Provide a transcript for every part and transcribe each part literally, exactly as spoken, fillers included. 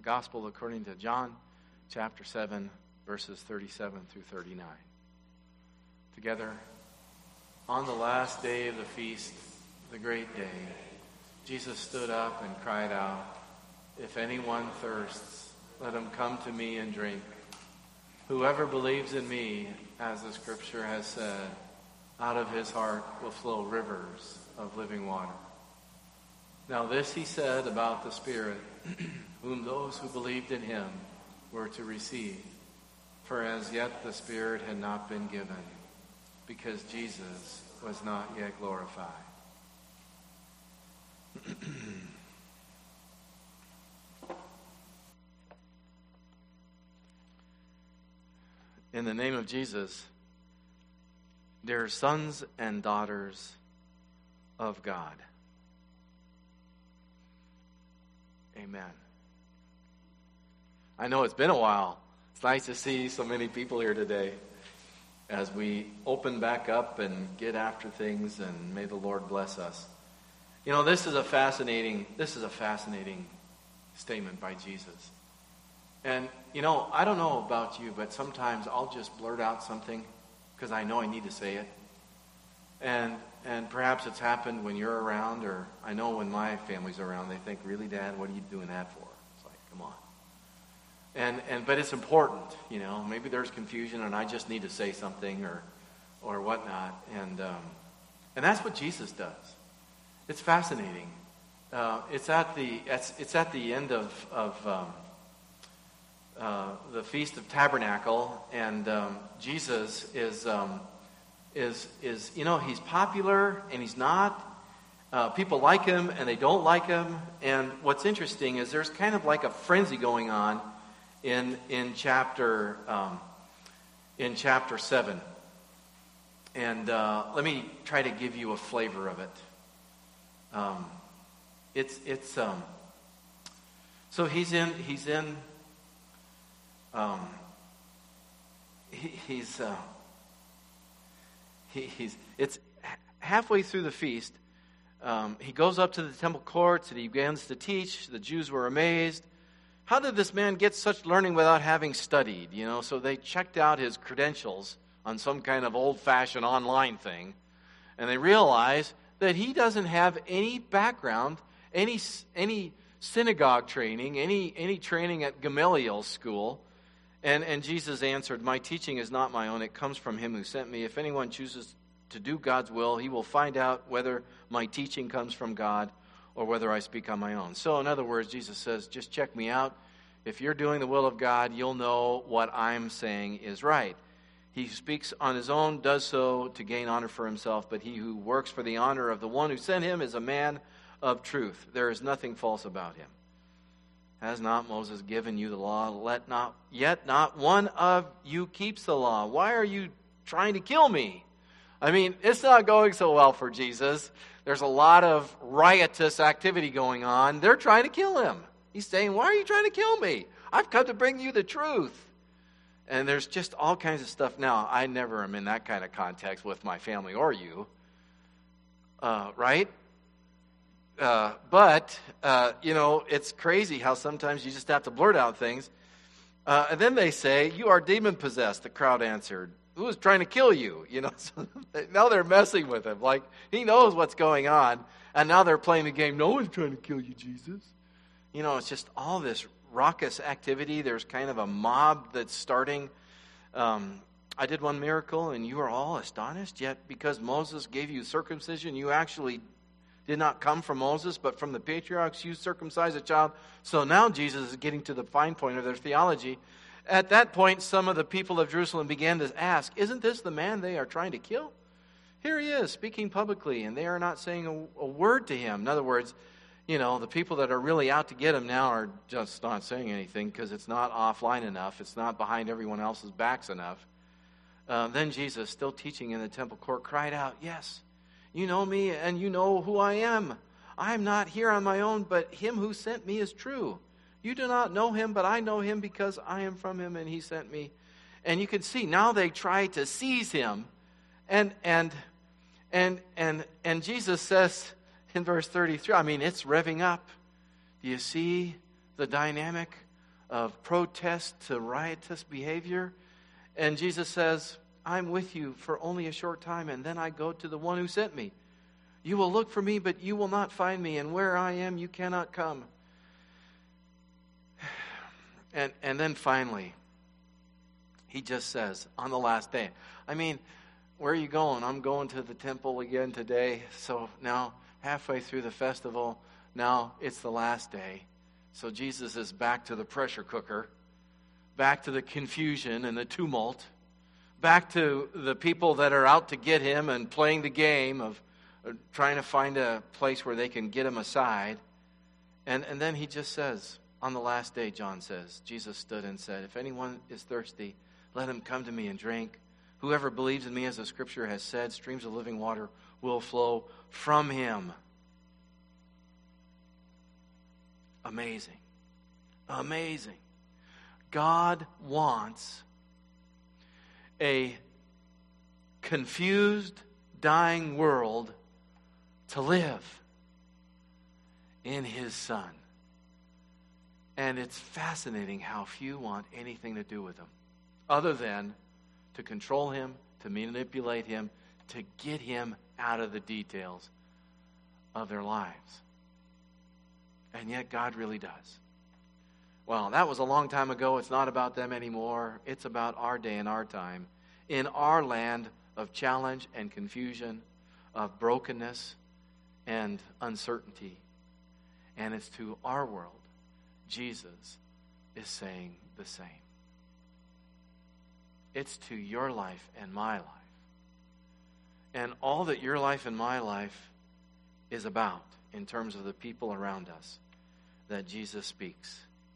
The Gospel according to John, chapter seven, verses thirty-seven through thirty-nine. Together, on the last day of the feast, the great day, Jesus stood up and cried out, "If anyone thirsts, let him come to me and drink. Whoever believes in me, as the Scripture has said, out of his heart will flow rivers of living water." Now this he said about the Spirit, whom those who believed in him were to receive. For as yet the Spirit had not been given, because Jesus was not yet glorified. In the name of Jesus, dear sons and daughters of God. Amen. I know it's been a while. It's nice to see so many people here today as we open back up and get after things, and may the Lord bless us. You know, this is a fascinating, this is a fascinating statement by Jesus. And, you know, I don't know about you, but sometimes I'll just blurt out something because I know I need to say it. And and perhaps it's happened when you're around, or I know when my family's around, they think, "Really, Dad, what are you doing that for?" It's like, come on. And and but it's important, you know. Maybe there's confusion and I just need to say something or or whatnot. And um, and that's what Jesus does. It's fascinating. Uh, it's at the it's, it's at the end of of um, uh, the Feast of Tabernacle, and um, Jesus is um, is is you know, he's popular and he's not. Uh, people like him and they don't like him. And what's interesting is there's kind of like a frenzy going on in in chapter um, in chapter seven. And uh, let me try to give you a flavor of it. Um, it's it's um, so he's in he's in um, he, he's uh, he, he's it's halfway through the feast. Um, he goes up to the temple courts and he begins to teach. The Jews were amazed. How did this man get such learning without having studied? You know, so they checked out his credentials on some kind of old-fashioned online thing, and they realized that he doesn't have any background, any any synagogue training, any any training at Gamaliel's school. And and Jesus answered, "My teaching is not my own; it comes from him who sent me. If anyone chooses to do God's will, he will find out whether my teaching comes from God or whether I speak on my own." So in other words, Jesus says, just check me out. If you're doing the will of God, you'll know what I'm saying is right. He who speaks on his own does so to gain honor for himself, but he who works for the honor of the one who sent him is a man of truth. There is nothing false about him. Has not Moses given you the law? Let not yet not one of you keeps the law. Why are you trying to kill me? I mean, it's not going so well for Jesus. There's a lot of riotous activity going on. They're trying to kill him. He's saying, "Why are you trying to kill me? I've come to bring you the truth." And there's just all kinds of stuff. Now, I never am in that kind of context with my family or you. Uh, right? Uh, but, uh, you know, it's crazy how sometimes you just have to blurt out things. Uh, and then they say, "You are demon-possessed," the crowd answered. "Who is trying to kill you?" You know, so now they're messing with him. Like, he knows what's going on. And now they're playing the game. "No one's trying to kill you, Jesus." You know, it's just all this raucous activity. There's kind of a mob that's starting. Um, I did one miracle and you are all astonished. Yet because Moses gave you circumcision, you actually did not come from Moses, but from the patriarchs. You circumcised a child. So now Jesus is getting to the fine point of their theology. At that point, some of the people of Jerusalem began to ask, "Isn't this the man they are trying to kill? Here he is, speaking publicly, and they are not saying a, a word to him." In other words, you know, the people that are really out to get him now are just not saying anything because it's not offline enough. It's not behind everyone else's backs enough. Uh, then Jesus, still teaching in the temple court, cried out, "Yes, you know me and you know who I am. I am not here on my own, but him who sent me is true. You do not know him, but I know him because I am from him and he sent me." And you can see now they try to seize him. And and and and and Jesus says in verse thirty-three, I mean, it's revving up. Do you see the dynamic of protest to riotous behavior. And Jesus says, I'm with you for only a short time, and then I go to the one who sent me. You will look for me, but you will not find me, and where I am, you cannot come. And, and then finally, he just says, on the last day, I mean, where are you going? I'm going to the temple again today. So now, halfway through the festival, now it's the last day. So Jesus is back to the pressure cooker, back to the confusion and the tumult, back to the people that are out to get him and playing the game of trying to find a place where they can get him aside. And, and then he just says, on the last day, John says, Jesus stood and said, if anyone is thirsty, let him come to me and drink. Whoever believes in me, as the scripture has said, streams of living water will flow from him. Amazing. Amazing. God wants a confused, dying world to live in his Son. And it's fascinating how few want anything to do with him, other than to control him, to manipulate him, to get him out of the details of their lives. And yet God really does. Well, that was a long time ago. It's not about them anymore. It's about our day and our time, in our land of challenge and confusion, of brokenness and uncertainty. And it's to our world Jesus is saying the same. It's to your life and my life. And all that your life and my life is about in terms of the people around us that Jesus speaks.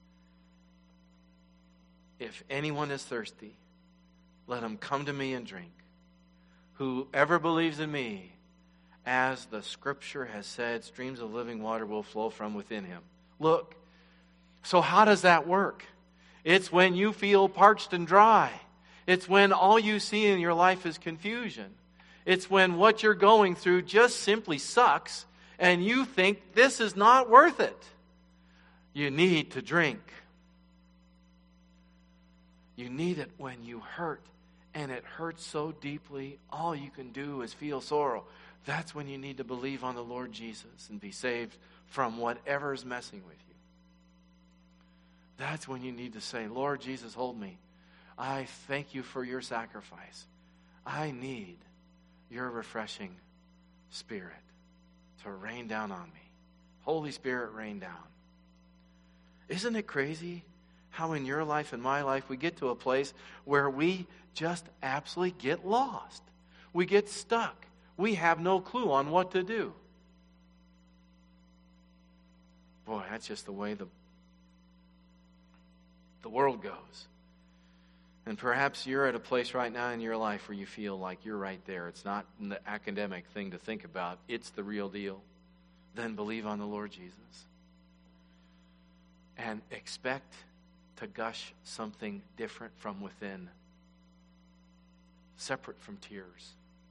If anyone is thirsty, let him come to me and drink. Whoever believes in me, as the scripture has said, streams of living water will flow from within him. Look, so how does that work? It's when you feel parched and dry. It's when all you see in your life is confusion. It's when what you're going through just simply sucks and you think this is not worth it. You need to drink. You need it when you hurt, and it hurts so deeply, all you can do is feel sorrow. That's when you need to believe on the Lord Jesus and be saved from whatever is messing with you. That's when you need to say, Lord Jesus, hold me. I thank you for your sacrifice. I need your refreshing Spirit to rain down on me. Holy Spirit, rain down. Isn't it crazy how in your life and my life we get to a place where we just absolutely get lost? We get stuck. We have no clue on what to do. Boy, that's just the way the, the world goes. And perhaps you're at a place right now in your life where you feel like you're right there. It's not an academic thing to think about. It's the real deal. Then believe on the Lord Jesus. And expect to gush something different from within, separate from tears.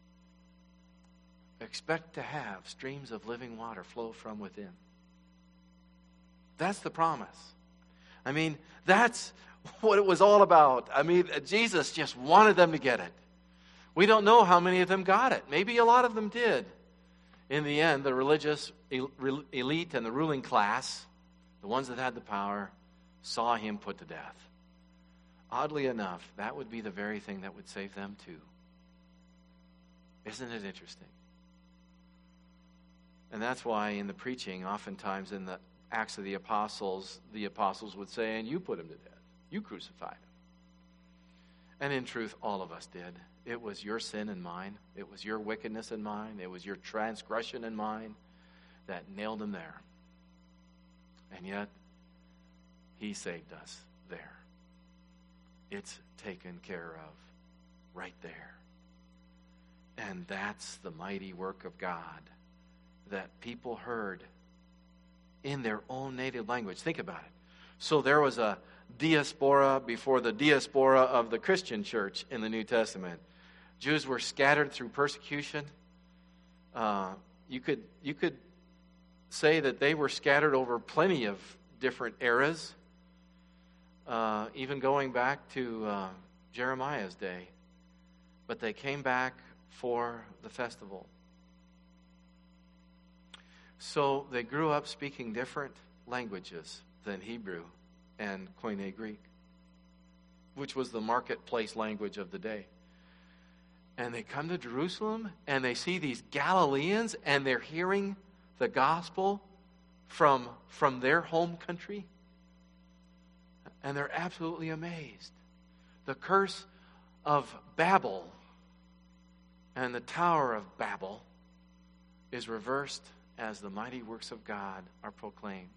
Expect to have streams of living water flow from within. That's the promise. I mean, that's what it was all about. I mean, Jesus just wanted them to get it. We don't know how many of them got it. Maybe a lot of them did. In the end, the religious elite and the ruling class, the ones that had the power, saw him put to death. Oddly enough, that would be the very thing that would save them too. Isn't it interesting? And that's why in the preaching, oftentimes in the Acts of the Apostles, the apostles would say, and you put him to death. You crucified him. And in truth, all of us did. It was your sin and mine. It was your wickedness and mine. It was your transgression and mine that nailed him there. And yet, he saved us there. It's taken care of right there. And that's the mighty work of God that people heard in their own native language. Think about it. So there was a diaspora before the diaspora of the Christian church in the New Testament. Jews were scattered through persecution. Uh, you could you could say that they were scattered over plenty of different eras. uh, even going back to uh, Jeremiah's day. But they came back for the festival. So they grew up speaking different languages than Hebrew and Koine Greek, which was the marketplace language of the day. And they come to Jerusalem and they see these Galileans and they're hearing the gospel from, from their home country. And they're absolutely amazed. The curse of Babel and the Tower of Babel is reversed as the mighty works of God are proclaimed,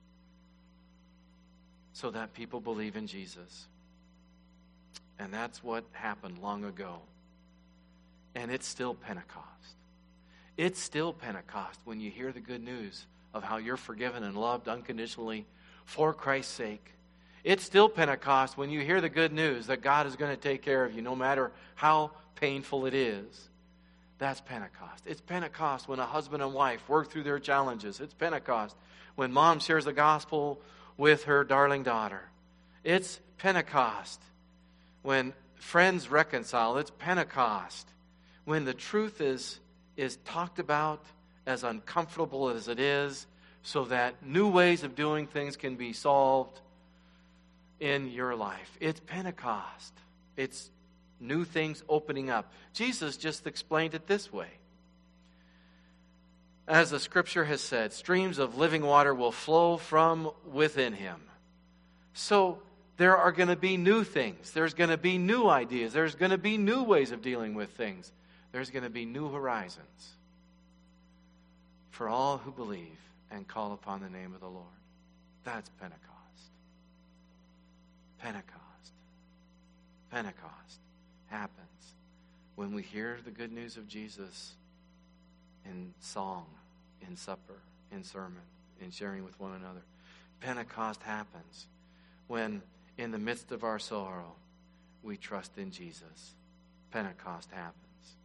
so that people believe in Jesus. And that's what happened long ago. And it's still Pentecost. It's still Pentecost when you hear the good news of how you're forgiven and loved unconditionally for Christ's sake. It's still Pentecost when you hear the good news that God is going to take care of you no matter how painful it is. That's Pentecost. It's Pentecost when a husband and wife work through their challenges. It's Pentecost when mom shares the gospel with her darling daughter. It's Pentecost when friends reconcile. It's Pentecost when the truth is, is talked about, as uncomfortable as it is, so that new ways of doing things can be solved in your life. It's Pentecost. It's new things opening up. Jesus just explained it this way. As the scripture has said, streams of living water will flow from within him. So there are going to be new things. There's going to be new ideas. There's going to be new ways of dealing with things. There's going to be new horizons for all who believe and call upon the name of the Lord. That's Pentecost. Pentecost. Pentecost happens when we hear the good news of Jesus in song, in supper, in sermon, in sharing with one another. Pentecost happens when, in the midst of our sorrow, we trust in Jesus. Pentecost happens.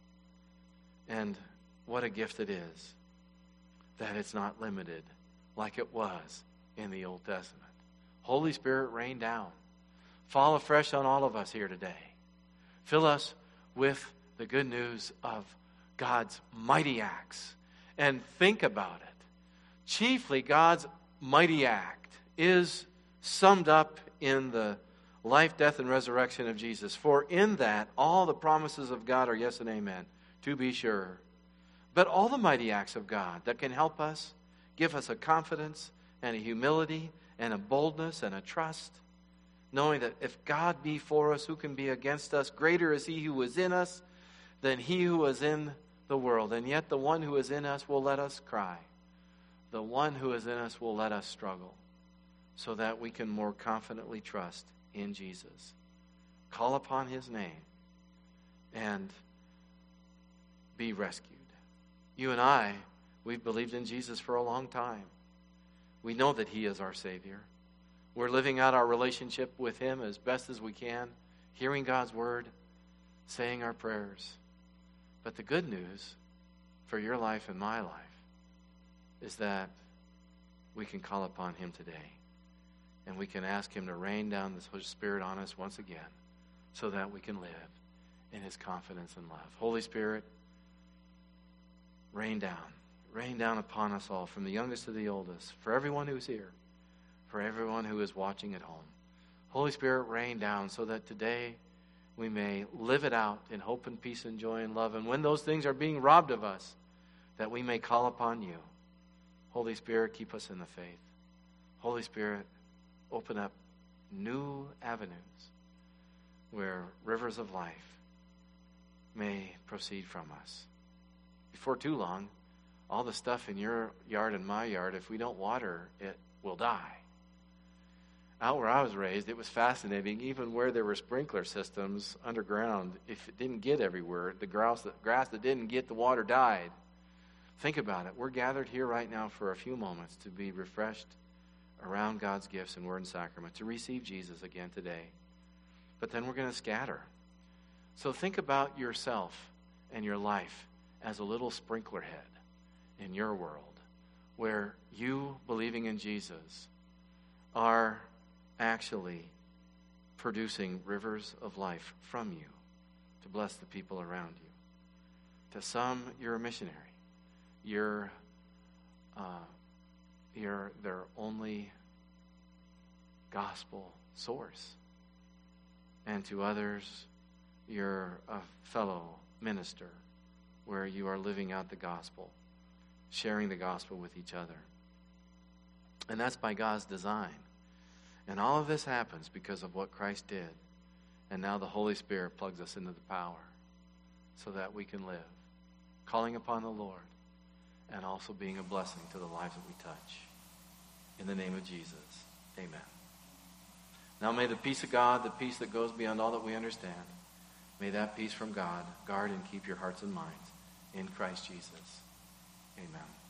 And what a gift it is that it's not limited like it was in the Old Testament. Holy Spirit, rain down. Fall afresh on all of us here today. Fill us with the good news of God's mighty acts. And think about it. Chiefly, God's mighty act is summed up in the life, death, and resurrection of Jesus. For in that, all the promises of God are yes and amen, to be sure. But all the mighty acts of God that can help us, give us a confidence and a humility and a boldness and a trust, knowing that if God be for us, who can be against us? Greater is he who is in us than he who is in the world. And yet the one who is in us will let us cry. The one who is in us will let us struggle, so that we can more confidently trust in Jesus. Call upon his name and be rescued. You and I, we've believed in Jesus for a long time. We know that he is our Savior. We're living out our relationship with him as best as we can, hearing God's word, saying our prayers. But the good news for your life and my life is that we can call upon him today. And we can ask him to rain down the Holy Spirit on us once again, so that we can live in his confidence and love. Holy Spirit, rain down. Rain down upon us all, from the youngest to the oldest, for everyone who's here, for everyone who is watching at home. Holy Spirit, rain down so that today we may live it out in hope and peace and joy and love. And when those things are being robbed of us, that we may call upon you. Holy Spirit, keep us in the faith. Holy Spirit, open up new avenues where rivers of life may proceed from us. Before too long, all the stuff in your yard and my yard, if we don't water it, will die. Out where I was raised, it was fascinating. Even where there were sprinkler systems underground, if it didn't get everywhere, the grass that, grass that didn't get the water died. Think about it. We're gathered here right now for a few moments to be refreshed around God's gifts and word and sacrament, to receive Jesus again today. But then we're going to scatter. So think about yourself and your life as a little sprinkler head in your world, where you, believing in Jesus, are actually producing rivers of life from you to bless the people around you. To some, you're a missionary. You're, uh, you're their only gospel source. And to others, you're a fellow minister where you are living out the gospel, sharing the gospel with each other. And that's by God's design. And all of this happens because of what Christ did. And now the Holy Spirit plugs us into the power so that we can live, calling upon the Lord and also being a blessing to the lives that we touch. In the name of Jesus, amen. Now may the peace of God, the peace that goes beyond all that we understand, may that peace from God guard and keep your hearts and minds in Christ Jesus. Amen.